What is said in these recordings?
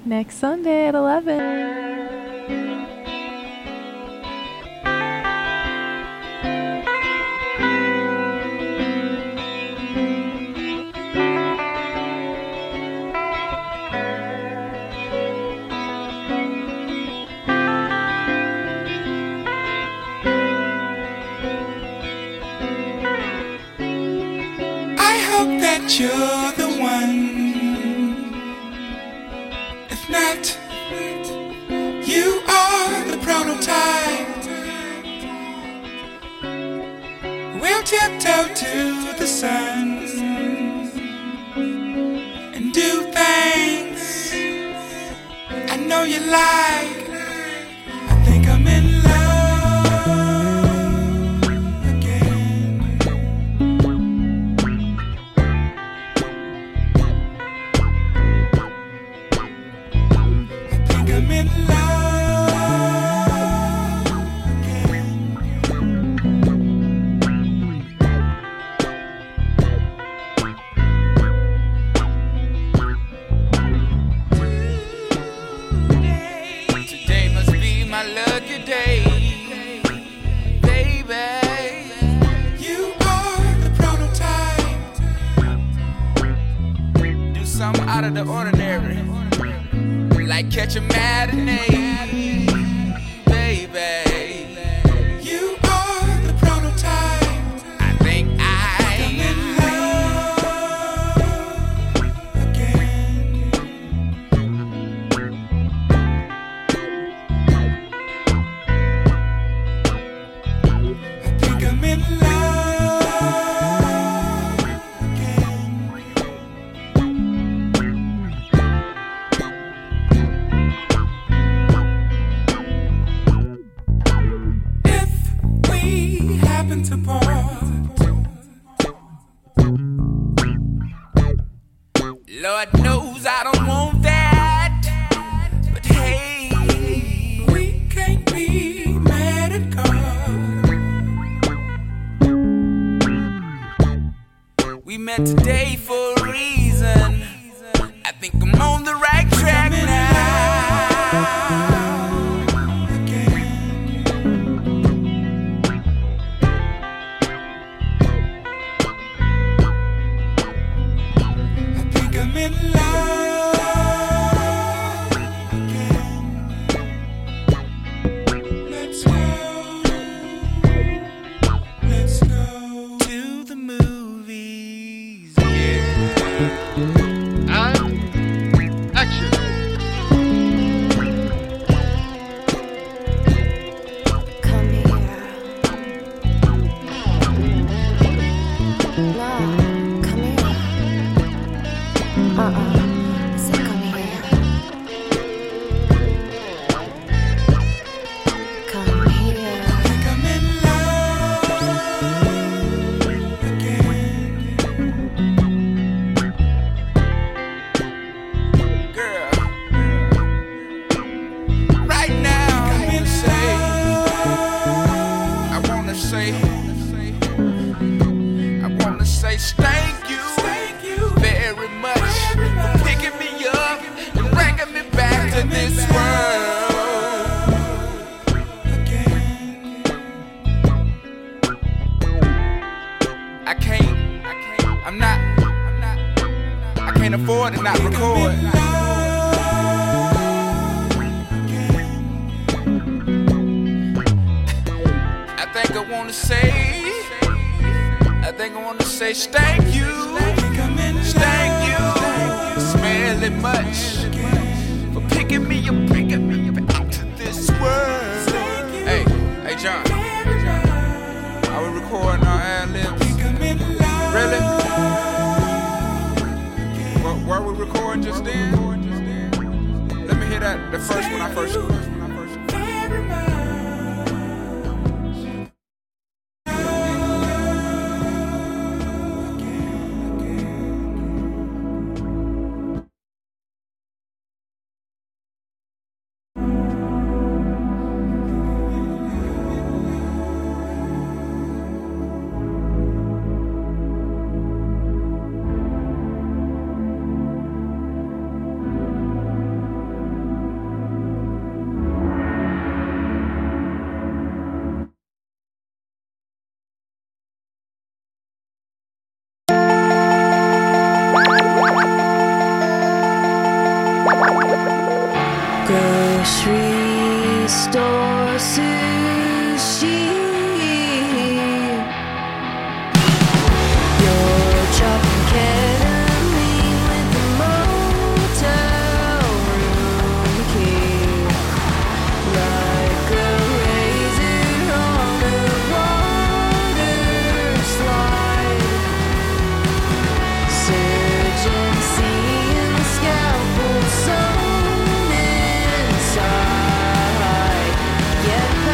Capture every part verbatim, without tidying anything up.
next Sunday at eleven. That you're the one. If not, you are the prototype. We'll tiptoe to the sun and do things I know you like. I think I'm in love. Out of the ordinary, like catch a matinee, baby. You are the prototype. I think I am in love again. I think I'm in love. To part. Lord knows I don't want that, but hey, we can't be mad at God. We met today for a reason. I think I'm on the right track now. I'm in love again. Let's go. Let's go to the movies. Yeah. And action. Come here. No. Uh-uh, so come here. Come here. I think I'm in love again. Girl, right now I wanna say, I wanna say, I wanna say thank you, Thank you very much. Picking me up and bringing me back to this world again. I can't, I can't, I'm not, I'm not, I can't afford to not record. I think I wanna say, I think I wanna say thank you, thank you, smelly much, for picking me up, bringing me back to this world. Hey, hey John, are we recording our ad-libs? Really? What, were we recording just then? Let me hear that, the first one I first recorded. Grocery store sushi. You're chopping ketamine with the motel room key, like a razor on a water slide. Surgeon seeing scalpel sewn inside. Get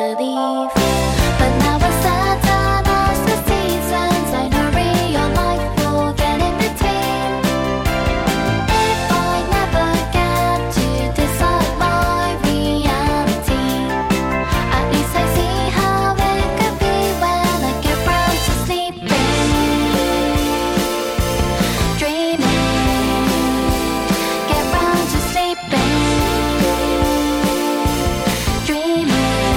believe. But now it's sad time as the seasons. I know real life will get in between. If I never get to decide my reality, at least I see how it could be when I get round to sleeping, dreaming, get round to sleeping, dreaming.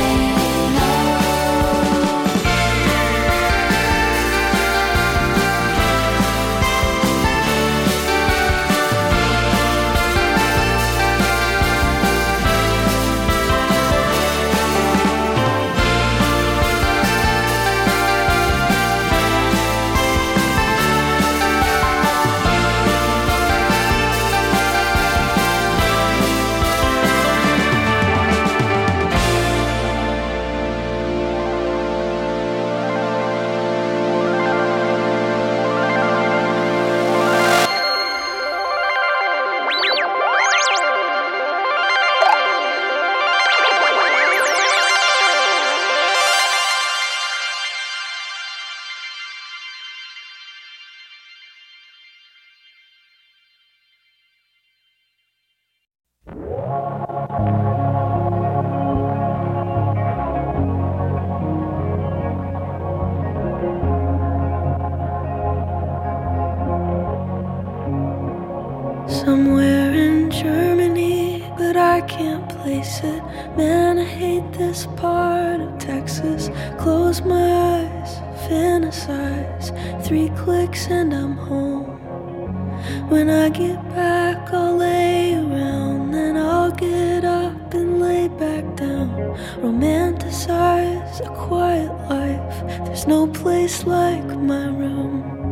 Somewhere in Germany, but I can't place it. Man, I hate this part of Texas. Close my eyes, fantasize. Three clicks and I'm home. When I get back, I'll lay around. Then I'll get up and lay back down. Romanticize a quiet life. There's no place like my room.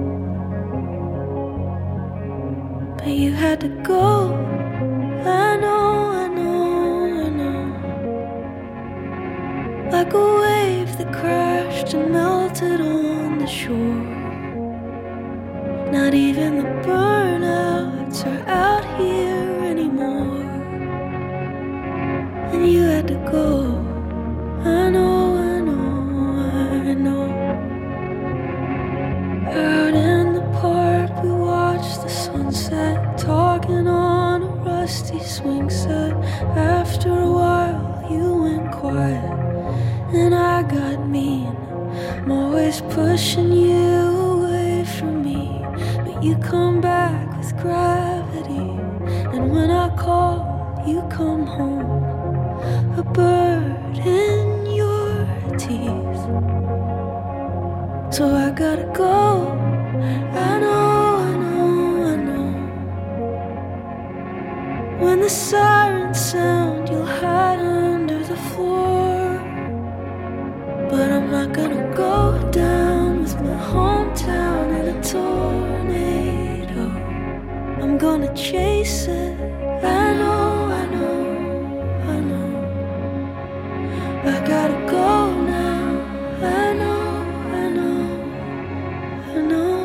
But you had to go. I know, I know, I know. Like a wave that crashed and melted on the shore. Not even the burnouts are out here anymore. And you had to go. I know, I know, I know. Out in the park we watched the sunset, talking on a rusty swing set. After a while you went quiet and I got mean. I'm always pushing you away from me, but you come back with gravity. And when I call, you come home, a bird in your teeth. So I gotta go. I know, I know, I know. When the sirens sound, you'll hide under the floor. But I'm not gonna go down with my hometown in a tornado. I'm gonna chase it. I know, I know, I know. I gotta go now. I know, I know, I know.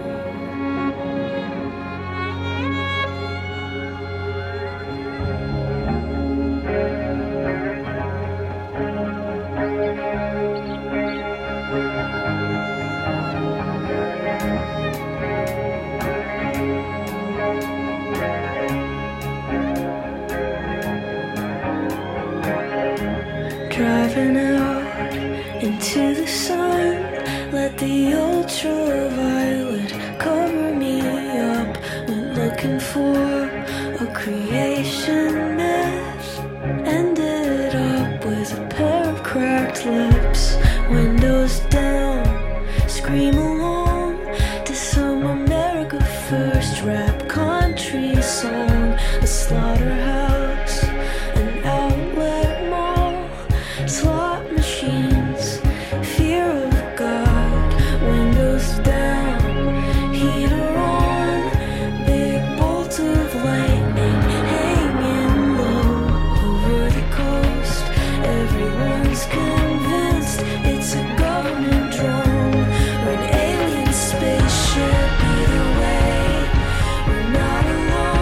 Driving out into the sun, let the ultraviolet cover me up. Went looking for a creation myth, ended up with a pair of cracked lips. Windows down, scream along to some America First rap country song. A slaughterhouse, an outlet mall, slot machines, fear of God. Windows down, heater on, big bolt of lightning hanging low over the coast. Everyone's convinced it's a government drone or an alien spaceship. Either way, we're not alone.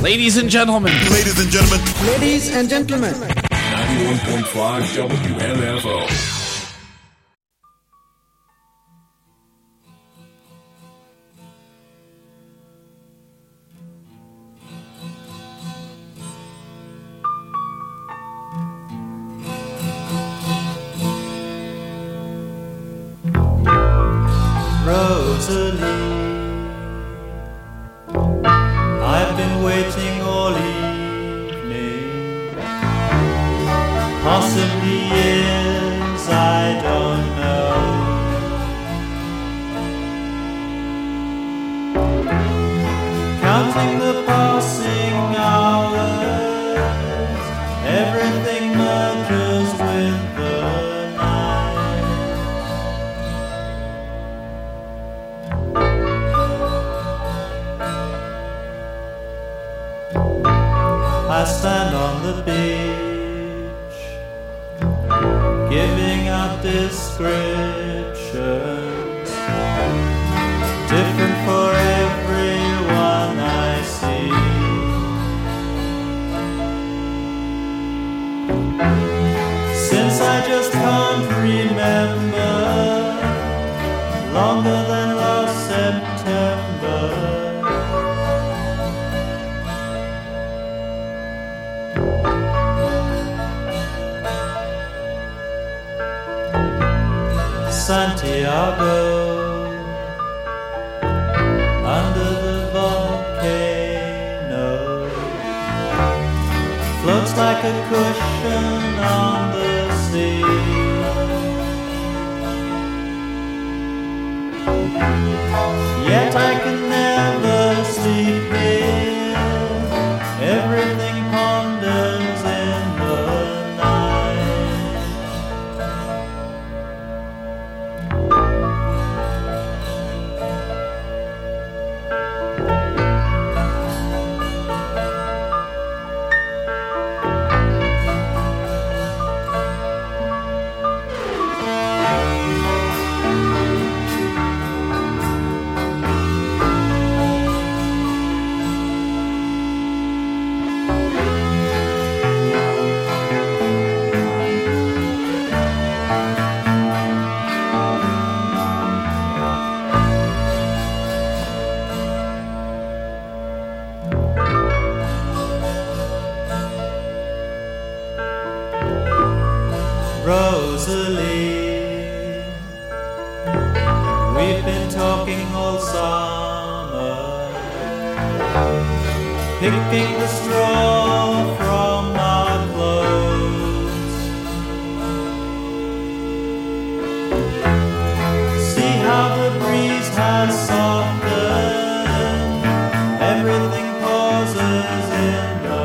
Ladies and gentlemen. Ladies and gentlemen. Ladies and gentlemen. ninety-one point five W M F O. Rosalie, I've been waiting all evening, possibly years, I don't know. Counting the passing hours, everything merges with the I stand on the beach, giving out descriptions, different for everyone I see. Since I just can't remember, longer than last September. Santiago, under the volcano, floats like a cushion on the sea. Yet I can never sleep here, everything ponders in the Rosalie, we've been talking all summer, picking the straw from our clothes. See how the breeze has softened, everything pauses in the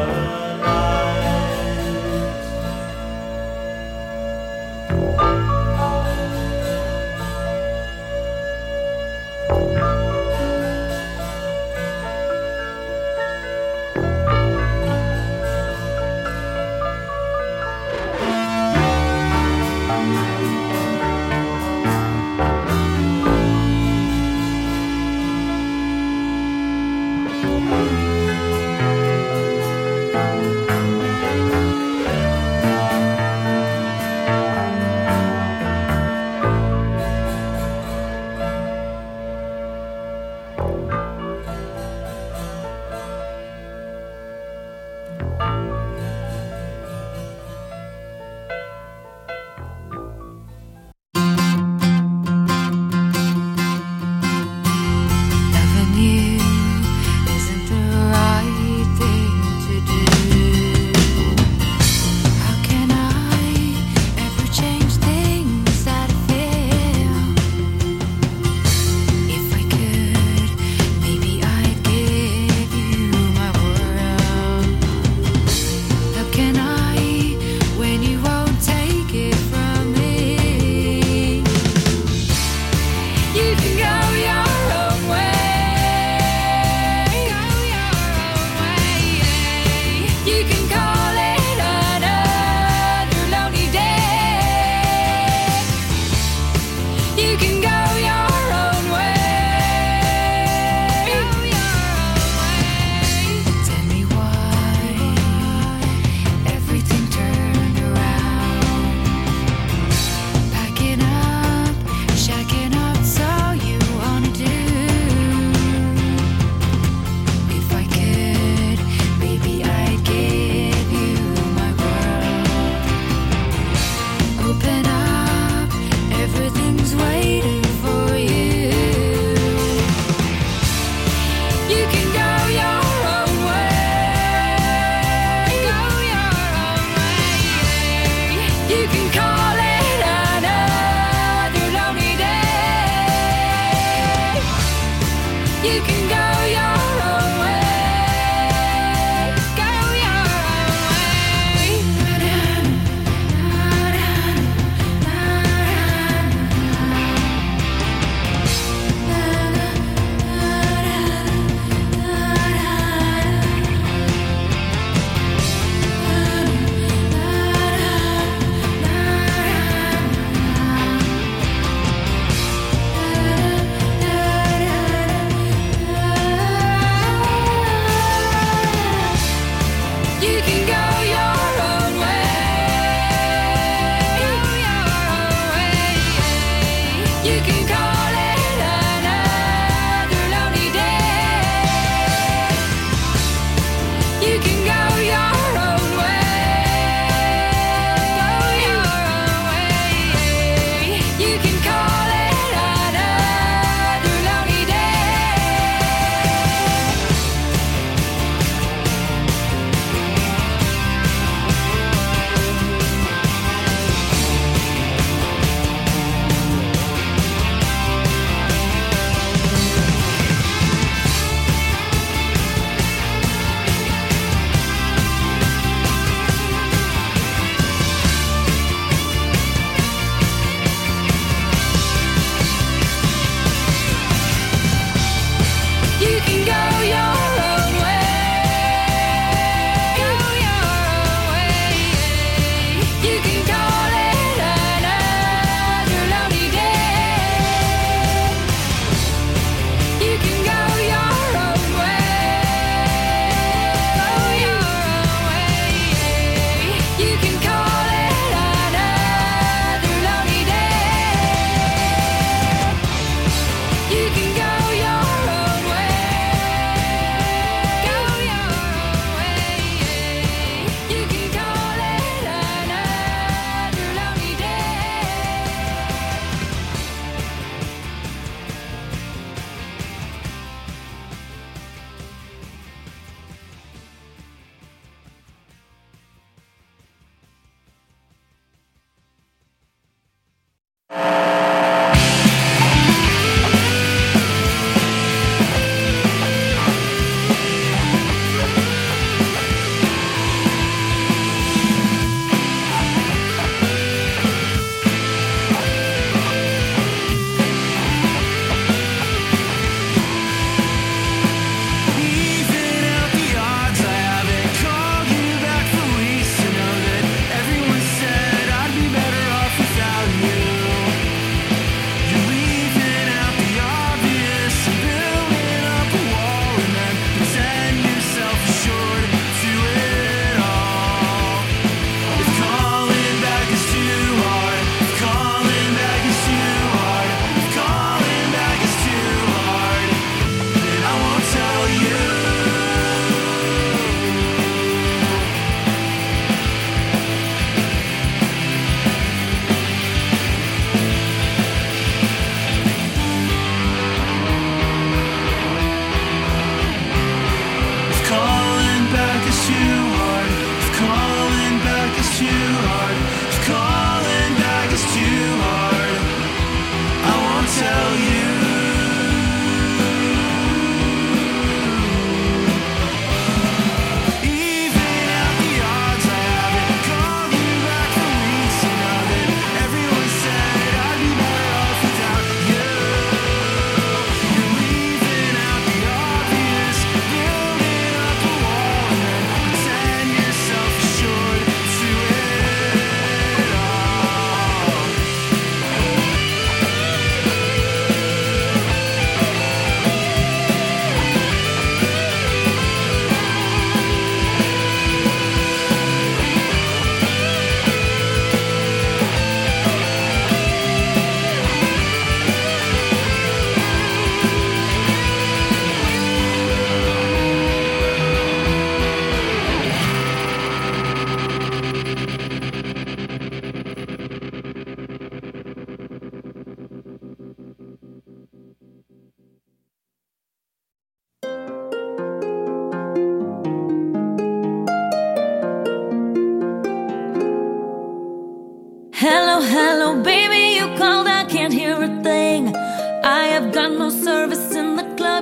Hello, hello, baby, you called, I can't hear a thing. I have got no service in the club,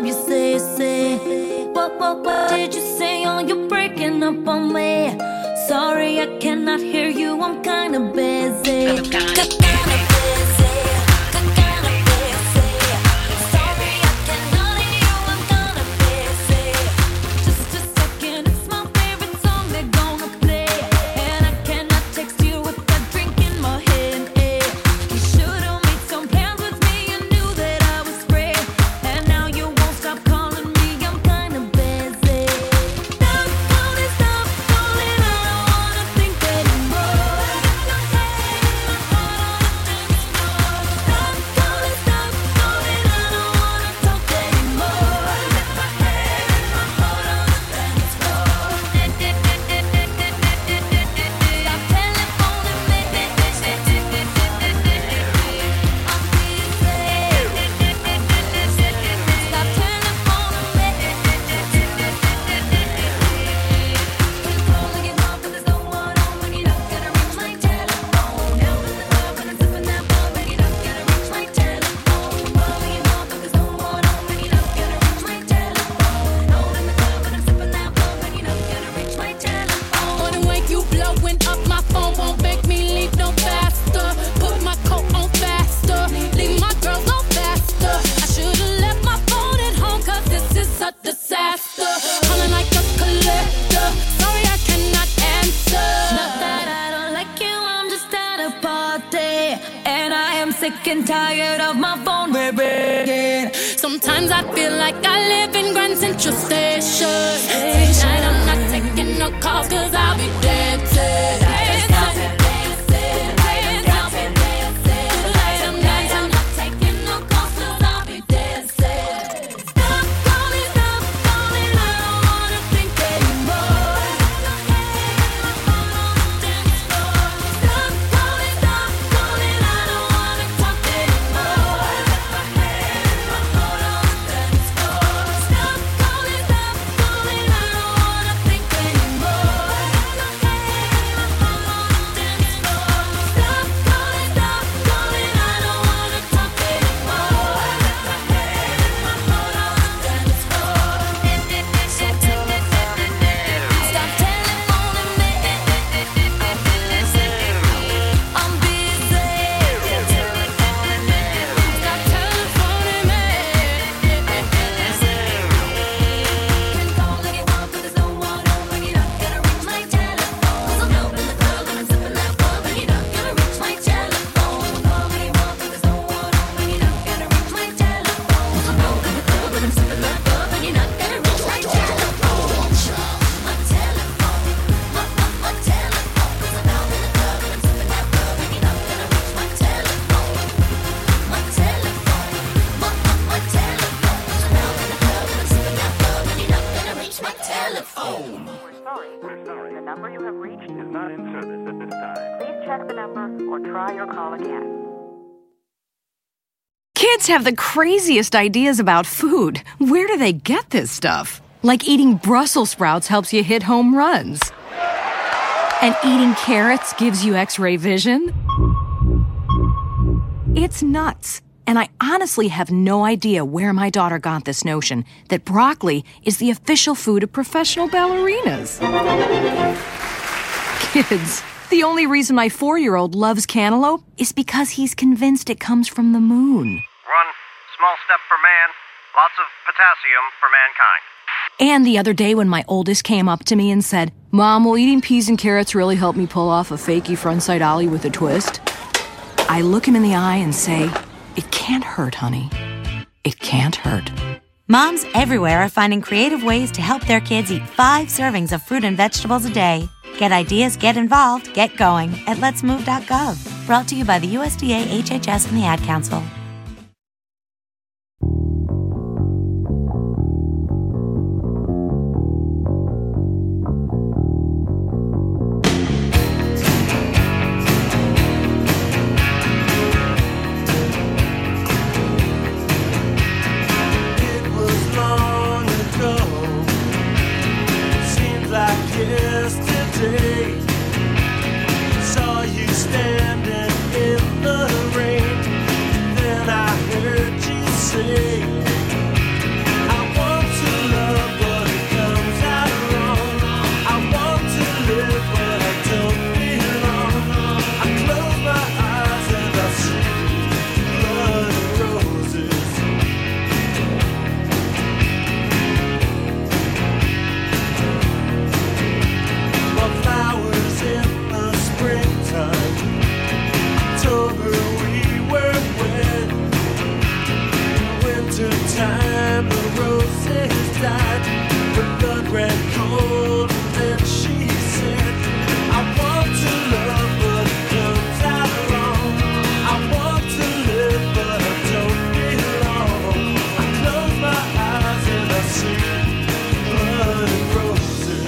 you say, say. What, what, what did you say? Oh, you're breaking up on me. Sorry, I cannot hear you, I'm kinda busy. I'm kinda busy. sick and tired of my phone ringing. Sometimes I feel like I live in Grand Central Station. Tonight I'm not taking no calls cause I'll be dancing. Kids have the craziest ideas about food. Where do they get this stuff? Like eating Brussels sprouts helps you hit home runs. And eating carrots gives you X-ray vision. It's nuts. And I honestly have no idea where my daughter got this notion that broccoli is the official food of professional ballerinas. Kids, the only reason my four-year-old loves cantaloupe is because he's convinced it comes from the moon. One small step for man, lots of potassium for mankind. And the other day when my oldest came up to me and said, "Mom, will eating peas and carrots really help me pull off a fakey frontside ollie with a twist?" I look him in the eye and say, "It can't hurt, honey. It can't hurt." Moms everywhere are finding creative ways to help their kids eat five servings of fruit and vegetables a day. Get ideas, get involved, get going at lets move dot gov. Brought to you by the U S D A, H H S, and the Ad Council. Saw you standing in the rain, then time the roses died, the blood ran cold, and then she said, I want to love, but it comes out wrong. I want to live, but I don't belong. I close my eyes and I see blood and roses.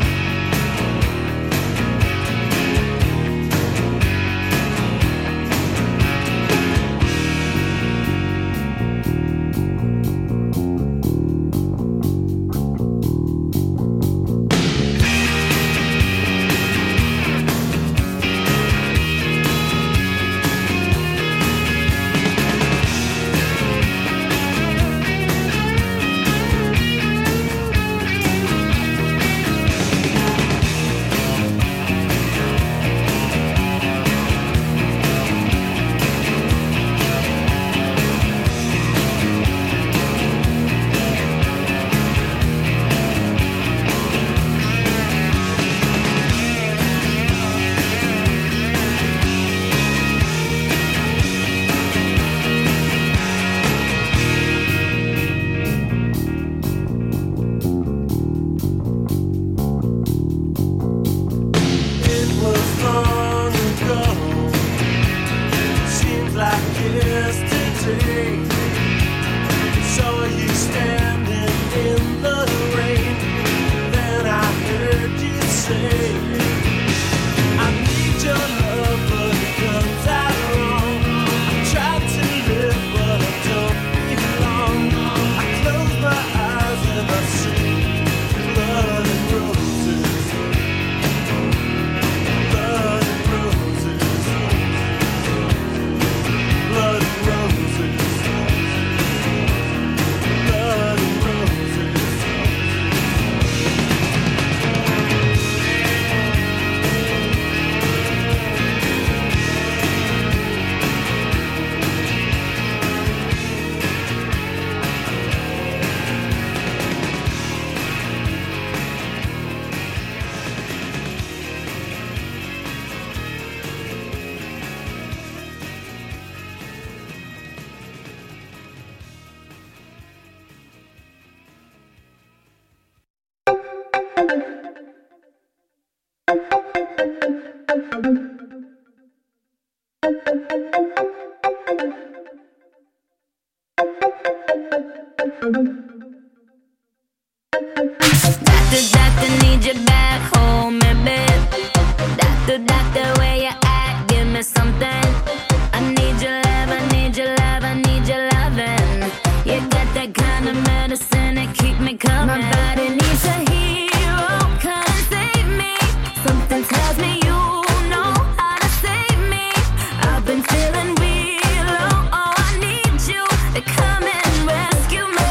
Doctor, doctor, need you back home, baby. Doctor, doctor, where you at? Give me something. I need your love, I need your love, I need your loving. You got that kind of medicine that keep me coming. My body needs a hero, come and save me. Something tells me you know how to save me. I've been feeling real low, oh, I need you to come and rescue me.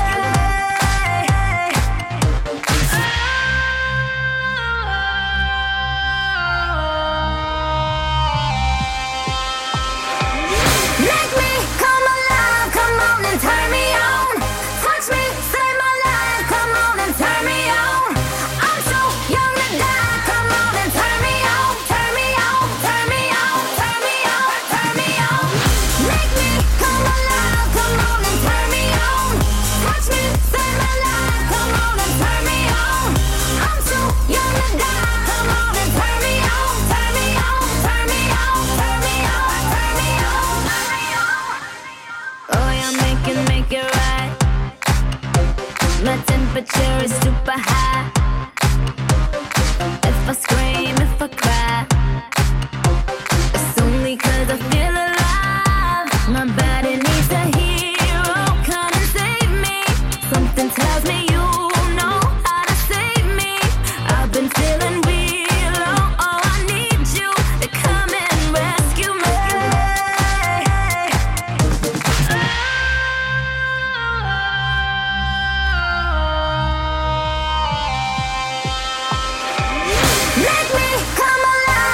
Make me come alive, come on and turn me on. Touch me, save my life, come on and turn me on. I'm so young to die, come on and turn me on. Turn me on, turn me on, turn me on, turn me on. Make me come alive, come on and turn me on. Touch me, save my life, come on and turn me on. I'm so young to die, come on and turn me on. Turn me on, turn me on, turn me on, turn me on, turn me on. Oh, yeah, make it, make it right. My temperature is super high. If I scream, if I cry, it's only 'cause I feel alive. My body needs a hero, come and save me. Something tells me you know how to save me. I've been feeling real low, oh, I need you to come and rescue me. Make me come alive.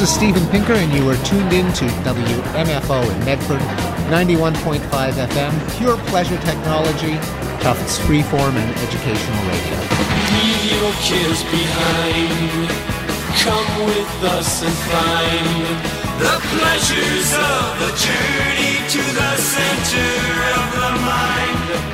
is Steven Pinker, and you are tuned in to W M F O in Medford, ninety-one point five F M, pure pleasure technology, Tufts freeform and educational radio. Leave your cares behind. Come with us and find the pleasures of the journey to the center of the mind.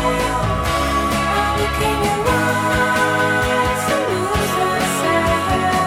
Look in your eyes and lose myself.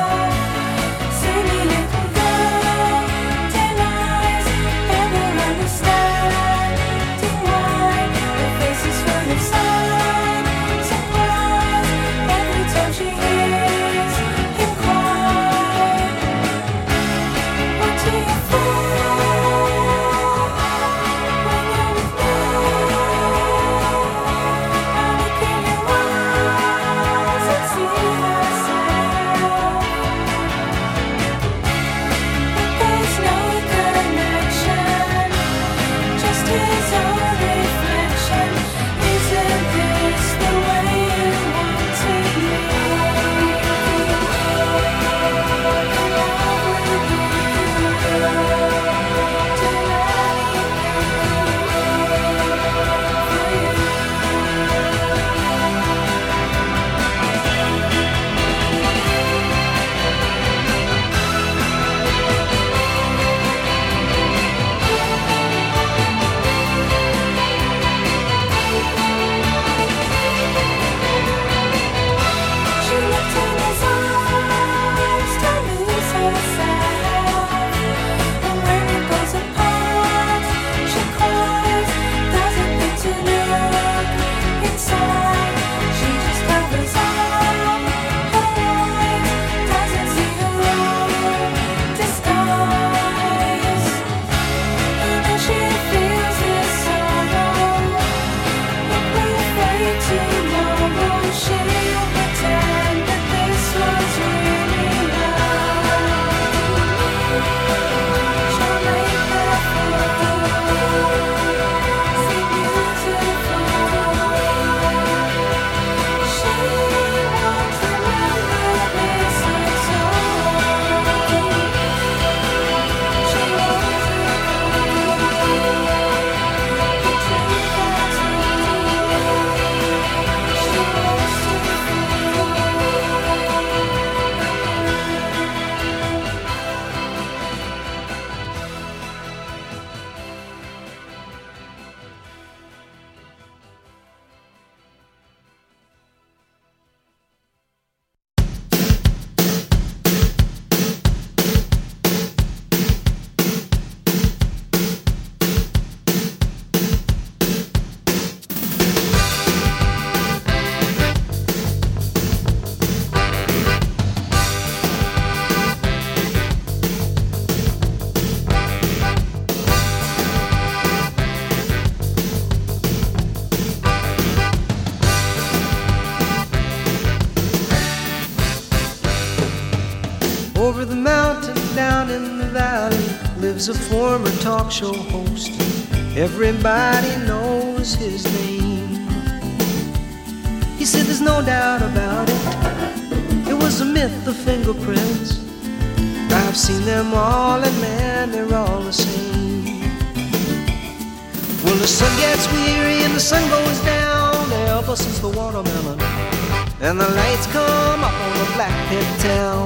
lives a former talk show host. Everybody knows his name. He said there's no doubt about it, it was a myth, the fingerprints. I've seen them all and man, they're all the same. Well, the sun gets weary and the sun goes down ever since the watermelon, and the lights come up on the black pit town.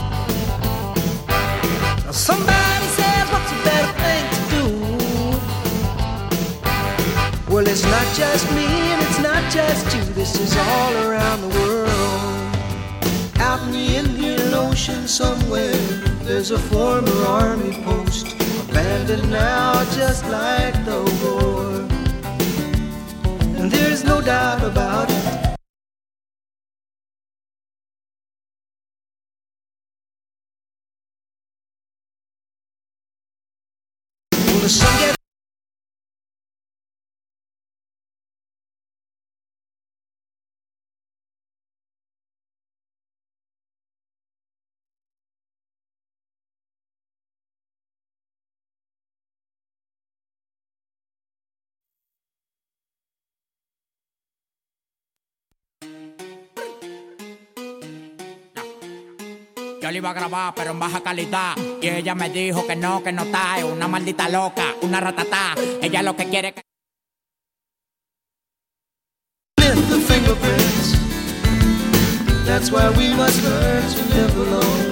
Now somebody says, what's a better thing to do? Well, it's not just me and it's not just you. This is all around the world. Out in the Indian Ocean somewhere, there's a former army post, abandoned now just like the war. And there's no doubt about it, well, the sun gets Yo le iba a grabar, pero en baja calidad. Y ella me dijo que no, que no está. Es una maldita loca, una ratatá. Ella lo que quiere que... the fingerprints. That's why we must learn to live alone.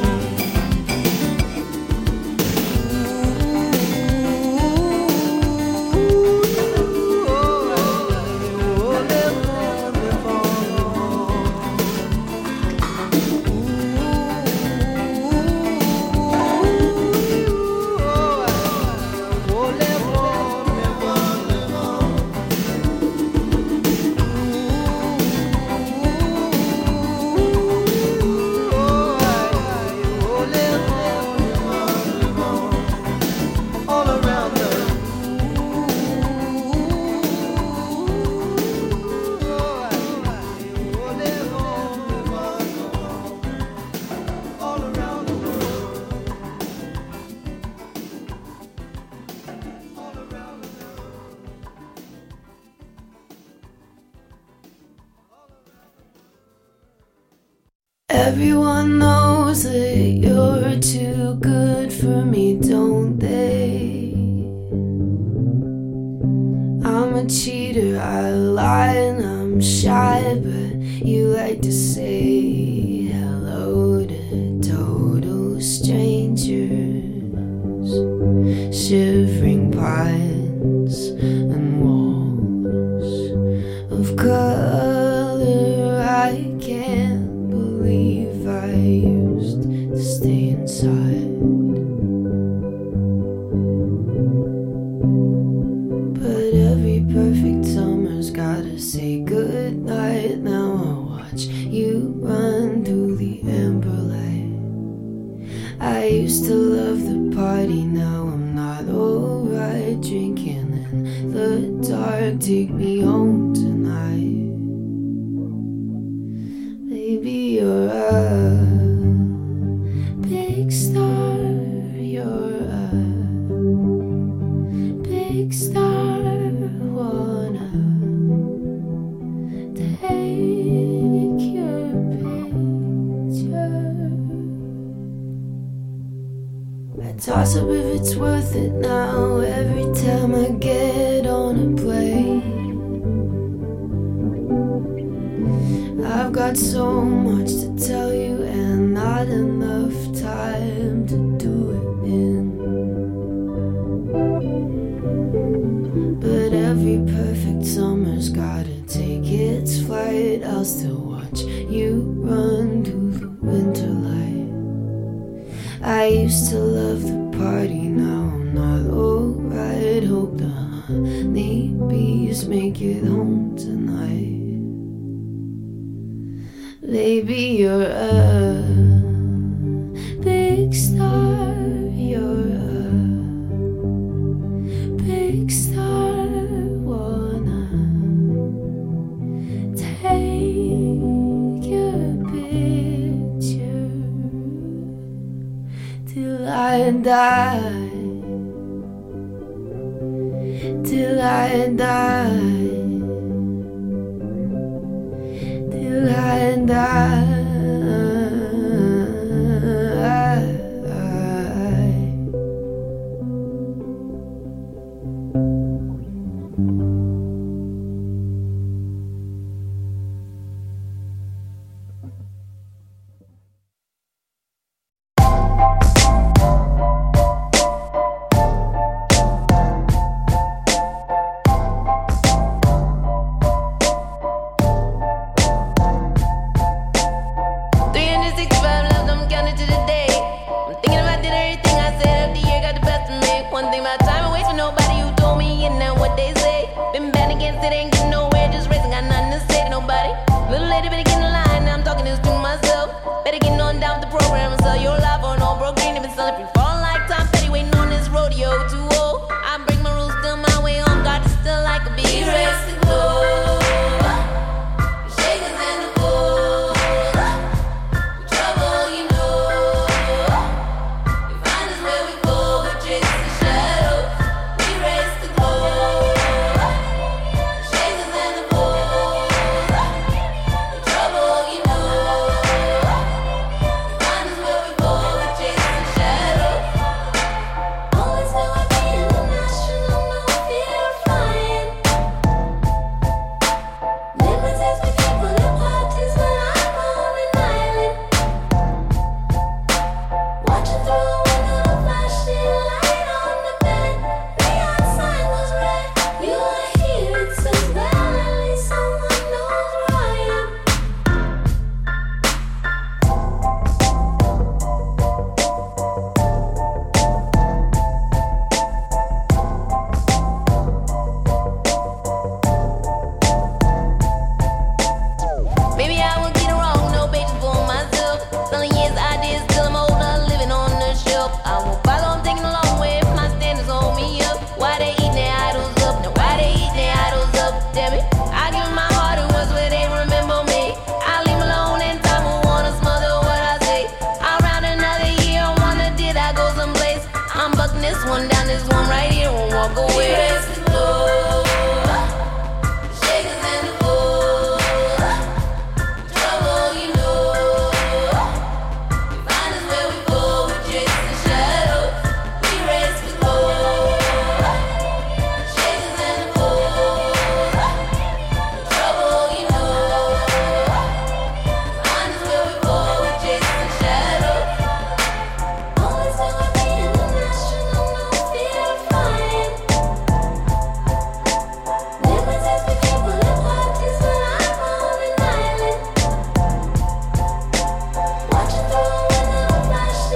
Everyone knows that you're too good for me, don't they? I'm a cheater, I lie and I'm shy, but you like to say hello to total strangers. Shivering pines and walls of color, I can't believe I used to stay inside. But every perfect summer's gotta say goodnight. Now I'll watch you run through the amber light. I used to love the party, now I'm not alright. Drinking in the dark, take me home tonight. Baby, you're a big star, you're a big star. Wanna take your picture. I toss up if it's worth it now every time I get on a plane. I've got so much to tell you and not enough time to do it in. But every perfect summer's gotta take its flight. I'll still watch you run through the winter light. I used to love the party, now I'm not alright. Hope the honey bees make it home tonight. Baby, you're a big star, you're a big star. Wanna take your picture till I die. I die, till I die. Little lady, better get in line. Now I'm talking this to myself. Better get on down with the program and sell your life.